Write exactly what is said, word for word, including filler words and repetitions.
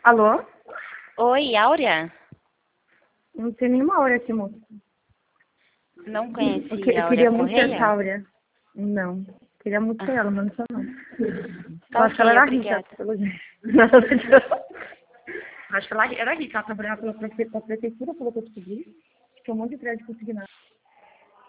Alô? Oi, Áurea? Não tem nenhuma Áurea aqui, moço. Não conhece Eu, que, eu a queria Áurea muito ter essa Correia? Áurea. Não. Queria muito ter ela, mas não sei não. Tá Eu acho que ela ok, era obrigada. rica, pelo jeito. Não, não. Acho que ela era rica, ela trabalhava pela prefe- pela prefeitura, pelo que eu descobri. Tinha um monte de prédio consignado.